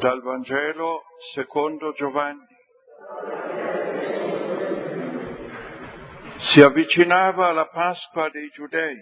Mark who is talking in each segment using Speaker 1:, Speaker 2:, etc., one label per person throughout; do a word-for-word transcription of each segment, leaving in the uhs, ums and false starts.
Speaker 1: Dal Vangelo secondo Giovanni. Si avvicinava la Pasqua dei Giudei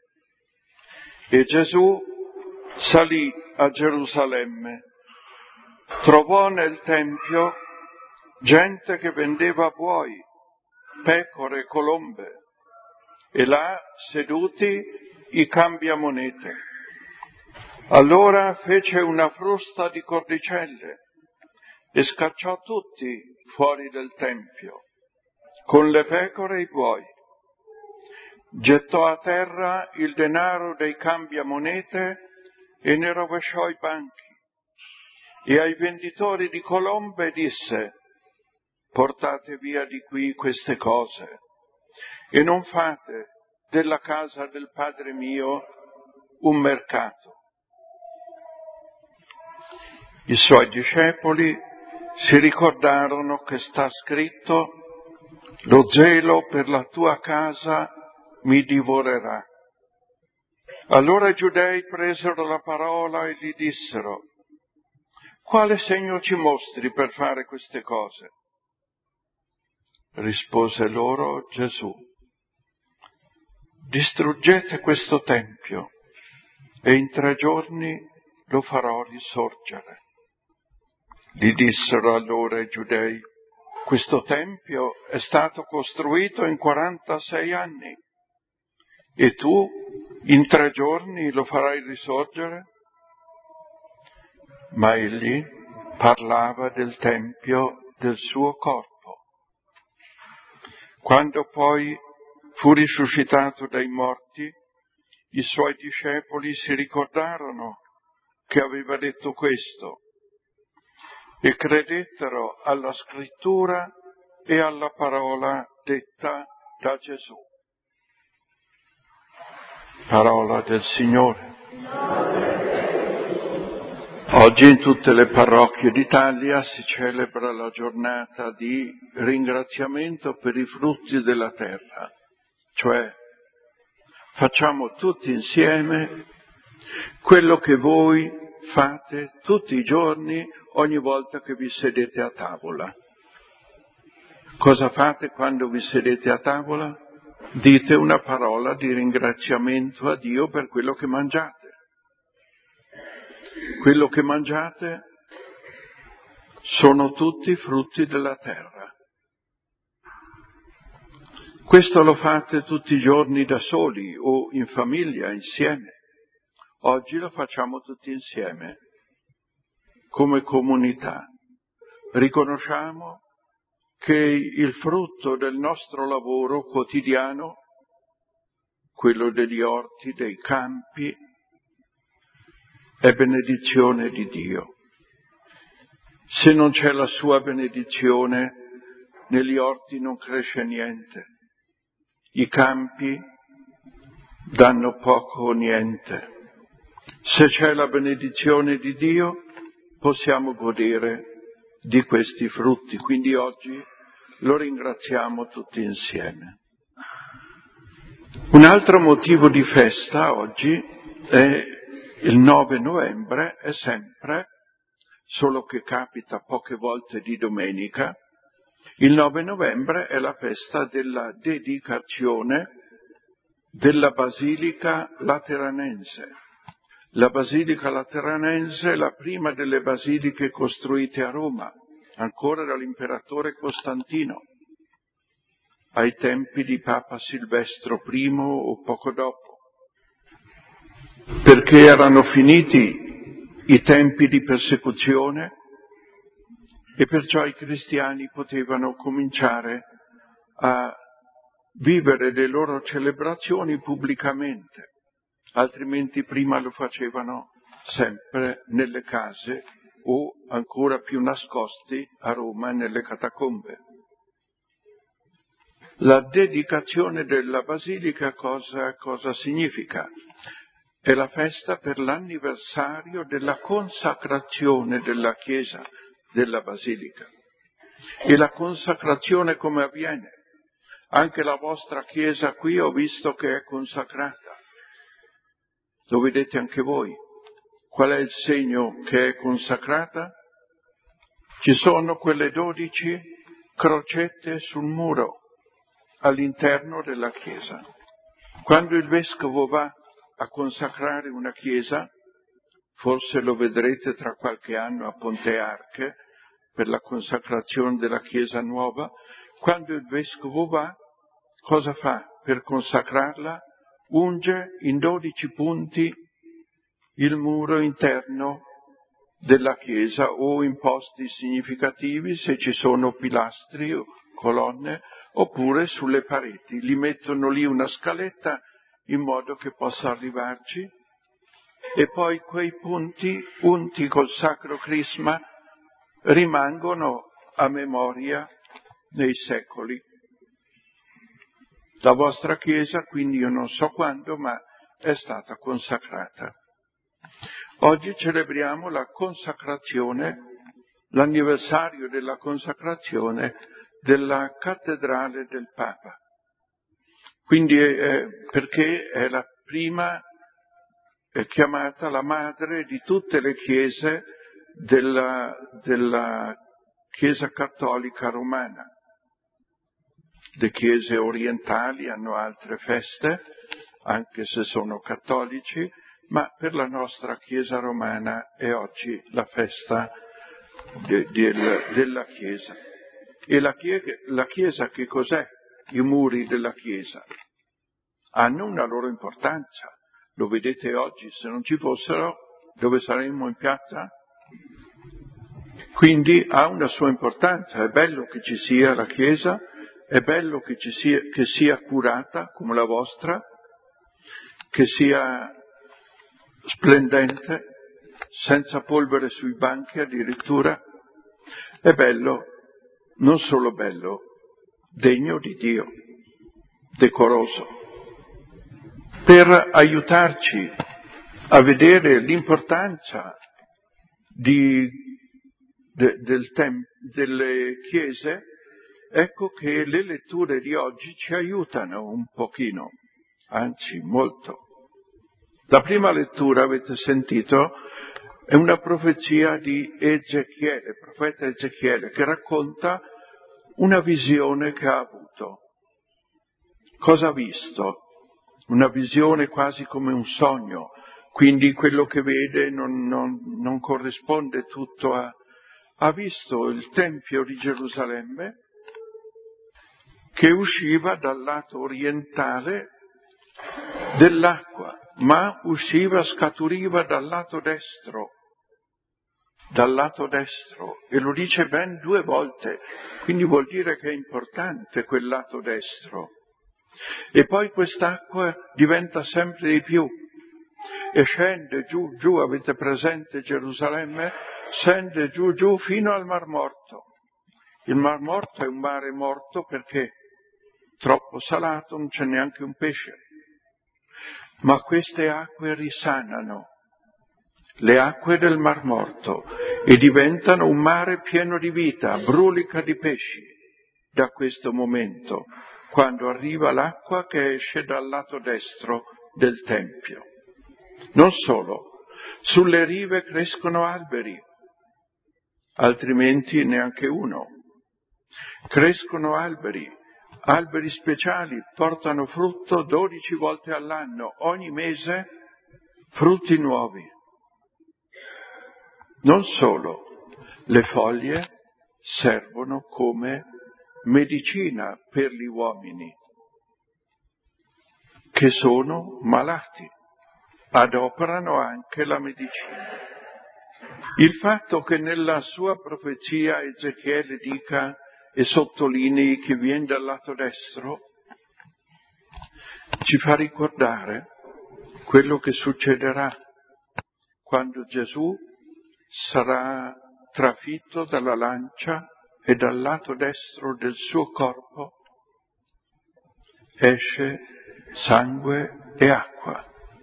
Speaker 1: e Gesù salì a Gerusalemme. Trovò nel Tempio gente che vendeva buoi, pecore, colombe e là seduti i cambiamonete. Allora fece una frusta di cordicelle e scacciò tutti fuori del Tempio, con le pecore e i buoi. Gettò a terra il denaro dei cambiamonete e ne rovesciò i banchi. E ai venditori di colombe disse: portate via di qui queste cose e non fate della casa del Padre mio un mercato. I suoi discepoli si ricordarono che sta scritto: lo zelo per la tua casa mi divorerà. Allora i giudei presero la parola e gli dissero: quale segno ci mostri per fare queste cose? Rispose loro Gesù: distruggete questo tempio e in tre giorni lo farò risorgere. Gli dissero allora i giudei: questo tempio è stato costruito in quarantasei anni e tu in tre giorni lo farai risorgere? Ma egli parlava del tempio del suo corpo. Quando poi fu risuscitato dai morti, i suoi discepoli si ricordarono che aveva detto questo e credettero alla scrittura e alla parola detta da Gesù. Parola del Signore. Oggi in tutte le parrocchie d'Italia si celebra la giornata di ringraziamento per i frutti della terra, cioè facciamo tutti insieme quello che voi fate tutti i giorni ogni volta che vi sedete a tavola. Cosa fate quando vi sedete a tavola? Dite una parola di ringraziamento a Dio per quello che mangiate. Quello che mangiate sono tutti frutti della terra. Questo lo fate tutti i giorni da soli o in famiglia, insieme. Oggi lo facciamo tutti insieme, come comunità. Riconosciamo che il frutto del nostro lavoro quotidiano, quello degli orti, dei campi, è benedizione di Dio. Se non c'è la sua benedizione, negli orti non cresce niente. I campi danno poco o niente. Se c'è la benedizione di Dio, possiamo godere di questi frutti. Quindi oggi lo ringraziamo tutti insieme. Un altro motivo di festa oggi è il nove novembre, è sempre, solo che capita poche volte di domenica, il nove novembre è la festa della dedicazione della Basilica Lateranense. La Basilica Lateranense è la prima delle basiliche costruite a Roma, ancora dall'imperatore Costantino, ai tempi di Papa Silvestro primo o poco dopo, perché erano finiti i tempi di persecuzione e perciò i cristiani potevano cominciare a vivere le loro celebrazioni pubblicamente. Altrimenti prima lo facevano sempre nelle case o ancora più nascosti a Roma nelle catacombe. La dedicazione della Basilica cosa, cosa significa? È la festa per l'anniversario della consacrazione della Chiesa, della Basilica. E la consacrazione come avviene? Anche la vostra Chiesa qui ho visto che è consacrata. Lo vedete anche voi. Qual è il segno che è consacrata? Ci sono quelle dodici crocette sul muro all'interno della chiesa. Quando il vescovo va a consacrare una chiesa, forse lo vedrete tra qualche anno a Ponte Arche per la consacrazione della chiesa nuova, quando il vescovo va, cosa fa per consacrarla? Unge in dodici punti il muro interno della chiesa o in posti significativi, se ci sono pilastri o colonne, oppure sulle pareti. Li mettono lì una scaletta in modo che possa arrivarci, e poi quei punti, unti col sacro crisma, rimangono a memoria nei secoli. La vostra chiesa, quindi io non so quando, ma è stata consacrata. Oggi celebriamo la consacrazione, l'anniversario della consacrazione della cattedrale del Papa. Quindi eh, perché è la prima, è chiamata la madre di tutte le chiese della, della Chiesa cattolica romana. Le chiese orientali hanno altre feste, anche se sono cattolici, ma per la nostra Chiesa romana è oggi la festa de, de, della Chiesa. E la chiesa, la Chiesa che cos'è? I muri della Chiesa hanno una loro importanza. Lo vedete oggi, se non ci fossero, dove saremmo in piazza? Quindi ha una sua importanza. È bello che ci sia la Chiesa, è bello che, ci sia, che sia curata come la vostra, che sia splendente, senza polvere sui banchi addirittura. È bello, non solo bello, degno di Dio, decoroso, per aiutarci a vedere l'importanza di, de, del tem, delle chiese. Ecco che le letture di oggi ci aiutano un pochino, anzi molto. La prima lettura, avete sentito, è una profezia di Ezechiele, profeta Ezechiele, che racconta una visione che ha avuto. Cosa ha visto? Una visione quasi come un sogno, quindi quello che vede non, non, non corrisponde tutto a... Ha visto il Tempio di Gerusalemme che usciva dal lato orientale dell'acqua, ma usciva, scaturiva dal lato destro, dal lato destro, e lo dice ben due volte, quindi vuol dire che è importante quel lato destro. E poi quest'acqua diventa sempre di più e scende giù, giù, avete presente Gerusalemme? Scende giù, giù fino al Mar Morto. Il Mar Morto è un mare morto perché troppo salato, non c'è neanche un pesce. Ma queste acque risanano, le acque del Mar Morto, e diventano un mare pieno di vita, brulica di pesci da questo momento, quando arriva l'acqua che esce dal lato destro del Tempio. Non solo, sulle rive crescono alberi, altrimenti neanche uno. Crescono alberi, alberi speciali, portano frutto dodici volte all'anno, ogni mese frutti nuovi. Non solo, le foglie servono come medicina per gli uomini che sono malati, adoperano anche la medicina. Il fatto che nella sua profezia Ezechiele dica e sottolinei che viene dal lato destro ci fa ricordare quello che succederà quando Gesù sarà trafitto dalla lancia e dal lato destro del suo corpo esce sangue e acqua.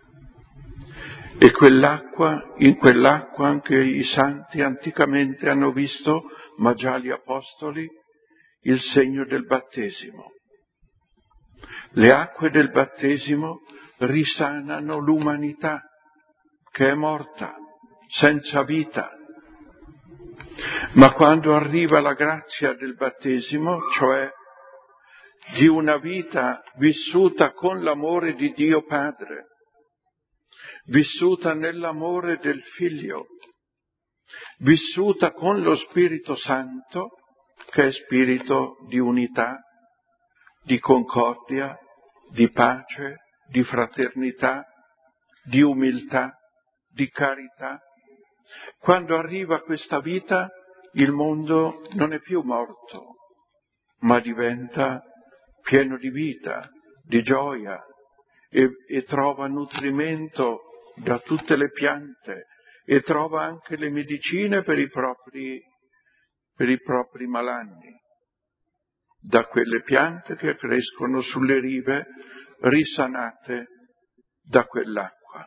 Speaker 1: E quell'acqua, in quell'acqua anche i santi anticamente hanno visto, ma già gli apostoli, il segno del battesimo. Le acque del battesimo risanano l'umanità che è morta, senza vita. Ma quando arriva la grazia del battesimo, cioè di una vita vissuta con l'amore di Dio Padre, vissuta nell'amore del Figlio, vissuta con lo Spirito Santo, che è spirito di unità, di concordia, di pace, di fraternità, di umiltà, di carità. Quando arriva questa vita, il mondo non è più morto, ma diventa pieno di vita, di gioia e, e trova nutrimento da tutte le piante e trova anche le medicine per i propri, per i propri malanni, da quelle piante che crescono sulle rive risanate da quell'acqua.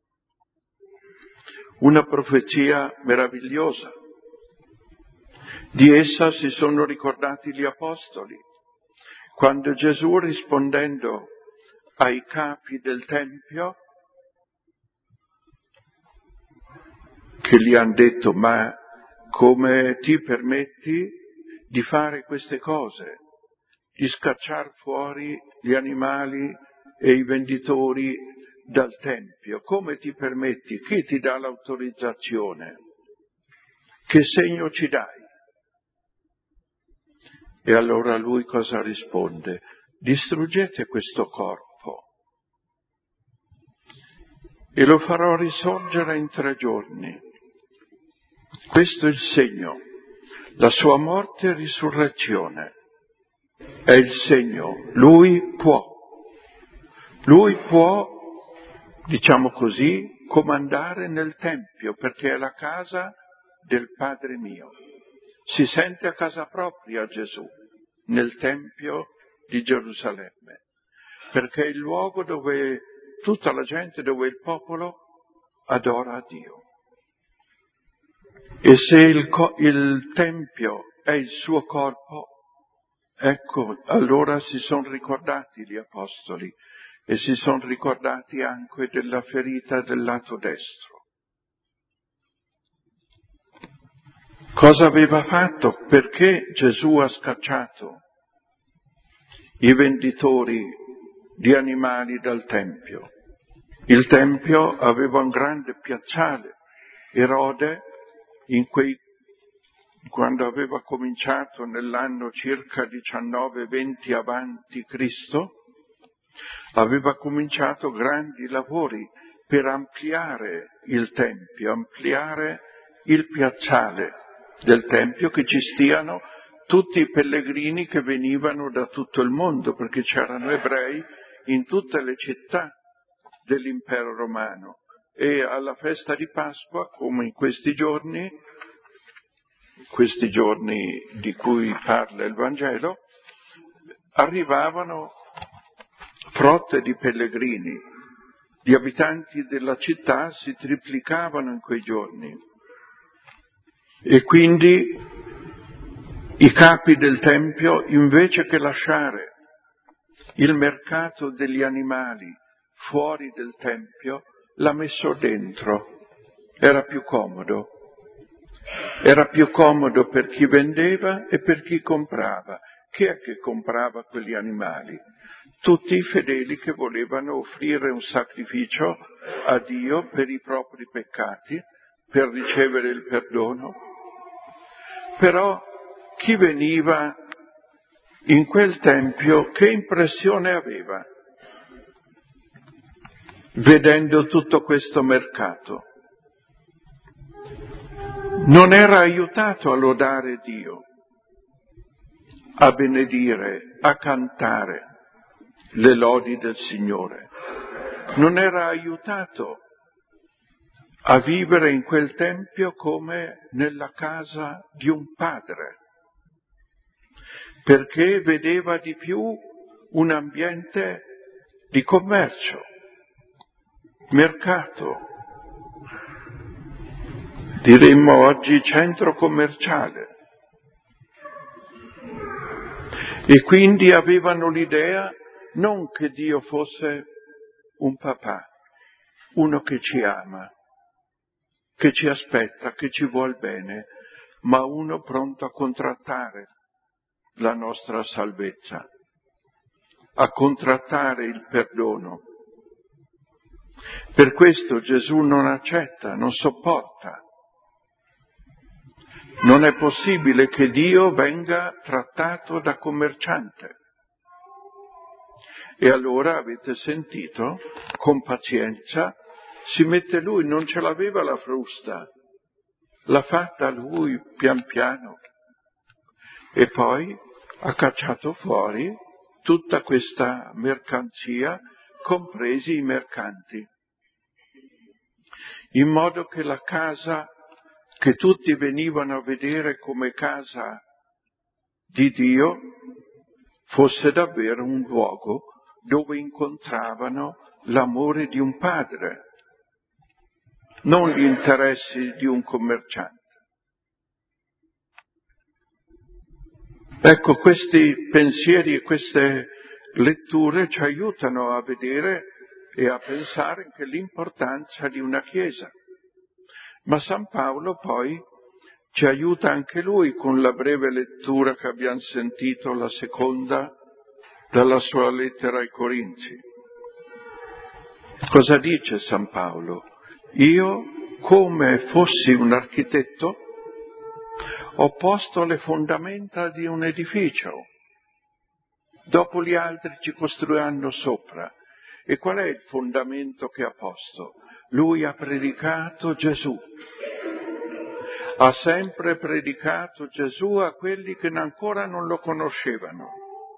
Speaker 1: Una profezia meravigliosa. Di essa si sono ricordati gli apostoli, quando Gesù, rispondendo ai capi del Tempio, che gli hanno detto: ma come ti permetti di fare queste cose, di scacciare fuori gli animali e i venditori dal Tempio? Come ti permetti? Chi ti dà l'autorizzazione? Che segno ci dai? E allora lui cosa risponde? Distruggete questo corpo e lo farò risorgere in tre giorni. Questo è il segno, la sua morte e risurrezione. È il segno. Lui può, lui può, diciamo così, comandare nel Tempio, perché è la casa del Padre mio. Si sente a casa propria Gesù, nel Tempio di Gerusalemme, perché è il luogo dove tutta la gente, dove il popolo adora Dio. E se il, co- il Tempio è il suo corpo, ecco, allora si sono ricordati gli apostoli e si sono ricordati anche della ferita del lato destro. Cosa aveva fatto? Perché Gesù ha scacciato i venditori di animali dal Tempio? Il Tempio aveva un grande piazzale. Erode, in quei, quando aveva cominciato nell'anno circa diciannove venti avanti Cristo, aveva cominciato grandi lavori per ampliare il Tempio, ampliare il piazzale del Tempio, che ci stiano tutti i pellegrini che venivano da tutto il mondo, perché c'erano ebrei in tutte le città dell'impero romano. E alla festa di Pasqua, come in questi giorni, questi giorni di cui parla il Vangelo, arrivavano frotte di pellegrini. Gli abitanti della città si triplicavano in quei giorni. E quindi i capi del Tempio, invece che lasciare il mercato degli animali fuori del Tempio, l'ha messo dentro. Era più comodo. Era più comodo per chi vendeva e per chi comprava. Chi è che comprava quegli animali? Tutti i fedeli che volevano offrire un sacrificio a Dio per i propri peccati, per ricevere il perdono. Però chi veniva in quel tempio, che impressione aveva vedendo tutto questo mercato? Non era aiutato a lodare Dio, a benedire, a cantare le lodi del Signore. Non era aiutato a vivere in quel tempio come nella casa di un padre, perché vedeva di più un ambiente di commercio, mercato, diremmo oggi centro commerciale. E quindi avevano l'idea non che Dio fosse un papà, uno che ci ama, che ci aspetta, che ci vuol bene, ma uno pronto a contrattare la nostra salvezza, a contrattare il perdono. Per questo Gesù non accetta, non sopporta. Non è possibile che Dio venga trattato da commerciante. E allora, avete sentito, con pazienza, si mette lui, non ce l'aveva la frusta, l'ha fatta lui pian piano. E poi ha cacciato fuori tutta questa mercanzia, compresi i mercanti, in modo che la casa che tutti venivano a vedere come casa di Dio fosse davvero un luogo dove incontravano l'amore di un padre, non gli interessi di un commerciante. Ecco, questi pensieri e queste letture ci aiutano a vedere e a pensare anche l'importanza di una Chiesa. Ma San Paolo poi ci aiuta anche lui con la breve lettura che abbiamo sentito, la seconda, dalla sua lettera ai Corinzi. Cosa dice San Paolo? Io, come fossi un architetto, ho posto le fondamenta di un edificio, dopo gli altri ci costruiranno sopra. E qual è il fondamento che ha posto? Lui ha predicato Gesù, ha sempre predicato Gesù a quelli che ancora non lo conoscevano.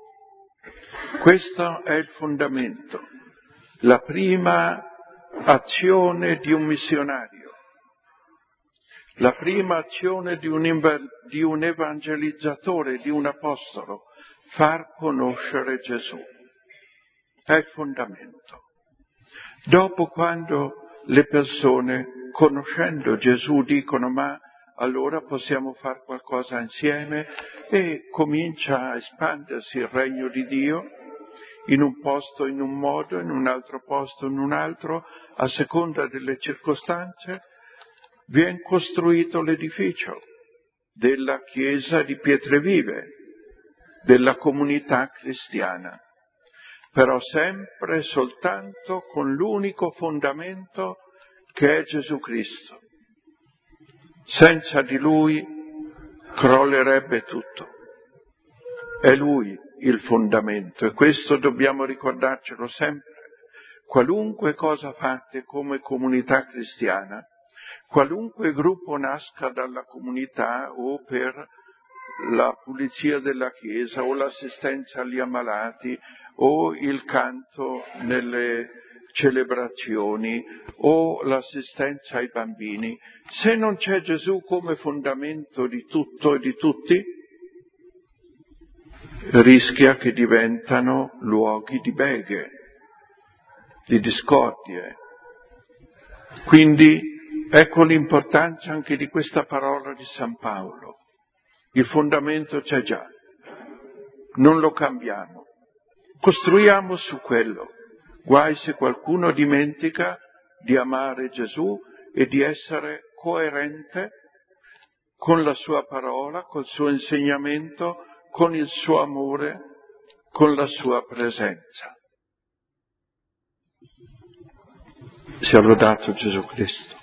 Speaker 1: Questo è il fondamento, la prima azione di un missionario, la prima azione di un, ev- di un evangelizzatore, di un apostolo, far conoscere Gesù. È il fondamento. Dopo, quando le persone, conoscendo Gesù, dicono ma allora possiamo fare qualcosa insieme, e comincia a espandersi il regno di Dio in un posto in un modo, in un altro posto in un altro, a seconda delle circostanze, viene costruito l'edificio della Chiesa di Pietre Vive, della comunità cristiana, però sempre e soltanto con l'unico fondamento che è Gesù Cristo. Senza di Lui crollerebbe tutto. È Lui il fondamento, e questo dobbiamo ricordarcelo sempre. Qualunque cosa fate come comunità cristiana, qualunque gruppo nasca dalla comunità o per la pulizia della Chiesa o l'assistenza agli ammalati o il canto nelle celebrazioni o l'assistenza ai bambini, se non c'è Gesù come fondamento di tutto e di tutti, rischia che diventano luoghi di beghe, di discordie. Quindi ecco l'importanza anche di questa parola di San Paolo. Il fondamento c'è già, non lo cambiamo, costruiamo su quello. Guai se qualcuno dimentica di amare Gesù e di essere coerente con la sua parola, col suo insegnamento, con il suo amore, con la sua presenza. Sia lodato Gesù Cristo.